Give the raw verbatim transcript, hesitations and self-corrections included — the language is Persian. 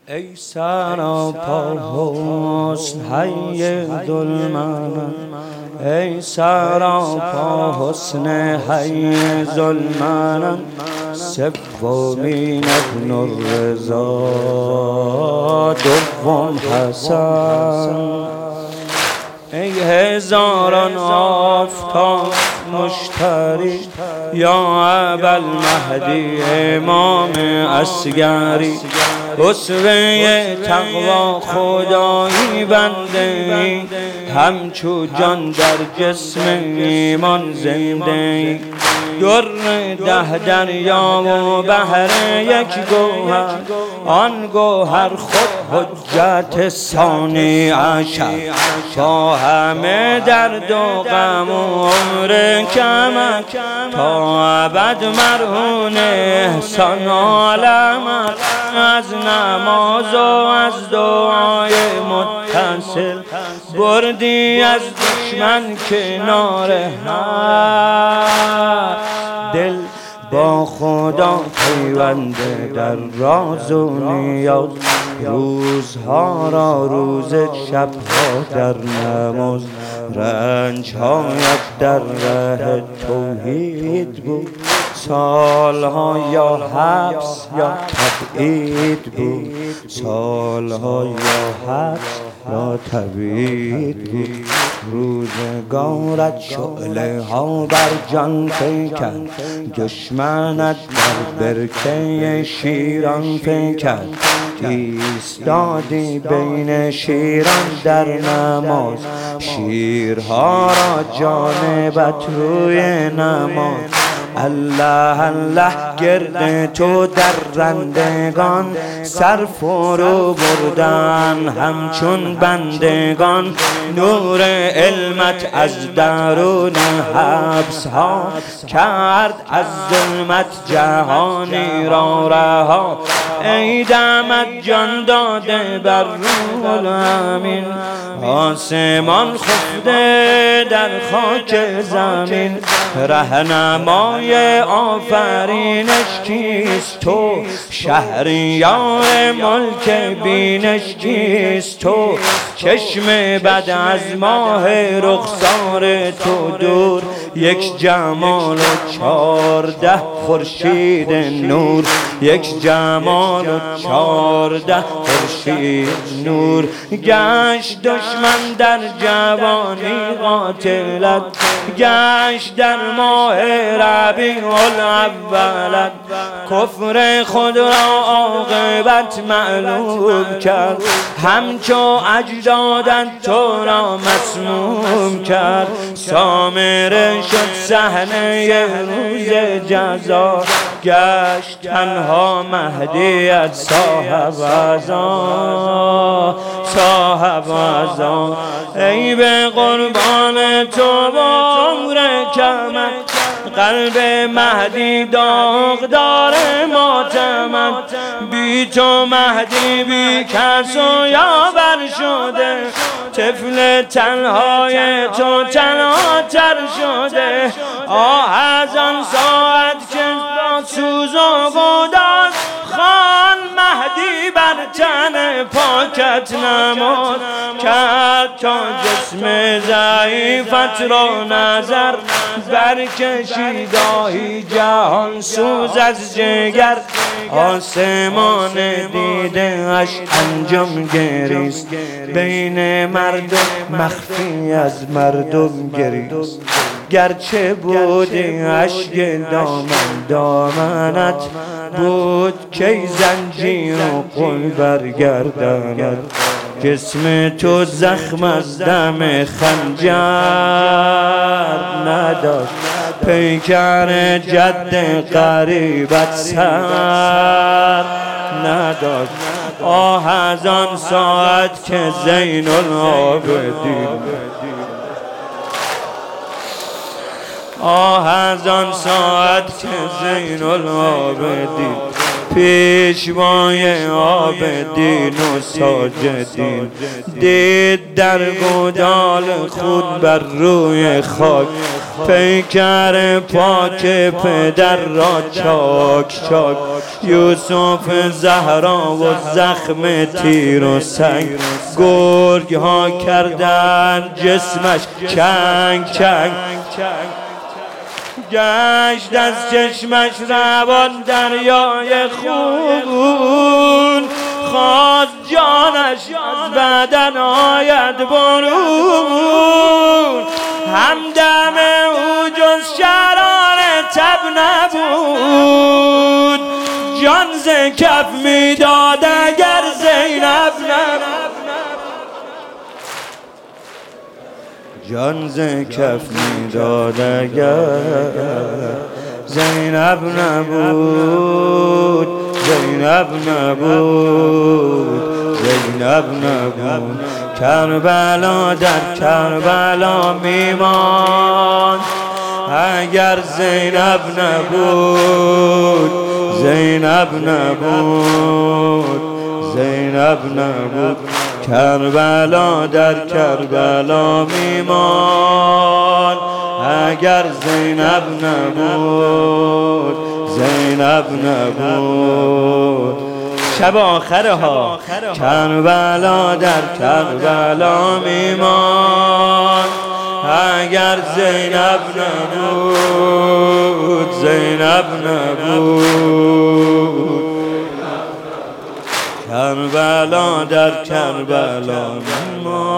ای سراپا حسن حی ظلمانم، ای سراپا حسن حی ظلمانم. سومین ابن الرضا، دوم حسن. ای هزاران آفتاب مشتری، یا ابوالمهدی امام اصغری. اسوه تقوا خدایی بنده ای، همچو جان در جسم ایمان زنده ای. در ده دریا و بحر یک گوهر، آن گوهر خود حجت ثانی عشر. تا همه درد و غم و عمر کمر، تا ابد مرهون احسان عالمت. از نماز و از دعای متصل، بردی از دشمن کنار هر. دل با خدا پیونده در راز و نیاز، روزها را روز، شبها در نماز. رنجهایت در ره توحید بود، سالها یا حبس یا تبعید بود. سالها یا حبس یا تبعید بود. روزگارت شعله ها بر جان فکند، دشمنت در برکه شیران فکند. ایستادی بین شیران در نماز، شیرها را جانبت روی نماز. الله الله گرد تو در رندگان، سر فرو بردن همچون بندگان. نور علمت از درون حبس ها، کرد از ظلمت جهانی را رها. ای دمت جان داده بر روح الامین، آسمان خفته در خاک زمین. رهنمای آفرینش کیست تو، شهریار ملک بینش کیست تو. چشم بد از ماه رخسار تو دور، یک جمال و چارده خورشید نور. یک جمال و چارده خورشید نور. گشت دشمن در جوانی قاتلت، گشت در ماه ربیع الاولت. کفر خود را عاقبت معلوم کرد، همچو اجدادت تو را مسموم کرد. سامره شد صحنه روز جزا، گشت تنها مهدیت صاحب عزا، صاحب عزا. ای به قربان تو عمر کمت، قلب مهدی داغدار ماتمت. بی تو مهدی بی کس و یاور شده، طفل تنهای تو تنها تر شده. آه از آن ساعت که با سوز و گداز، خان مهدی بر تن پاکت نماز کرد. تا جسم ضعیفت را نظر برکشید، آهی جهان سوز از جگر. آسمان دیده اش انجام گریست، بین مردم مخفی از مردم گریست. گرچه بودی اشک دامن دامنت، بود کی زنجیر و قل برگرداند. جسم تو زخم از دم خنجر نداشت، پیکر جد قریبت سر نداشت. آه از آن ساعت که زین العابدین، آه از آن ساعت که زین العابدین پیشوای عابدین و ساجدین دید در گودال خود بر روی خاک پیکر پاک پدر را چاک چاک یوسف زهرا و زخم تیر و سنگ گرگ ها کردن جسمش چنگ چنگ گشت از چشمش روان دریای خون خواست جانش از بدن آید برون همدم او جز شرار تب نبود جان ز کف میداد اگر زینب نبود جان ز کف میداد اگر زینب نبود زینب نبود زینب نبود کربلا در کربلا میماند اگر زینب نبود زینب نبود زینب نبود کربلا در کربلا میماند اگر زینب نبود زینب نبود شب آخرها کربلا در کربلا میماند اگر زینب نبود زینب نبود کربلا در کربلا میماند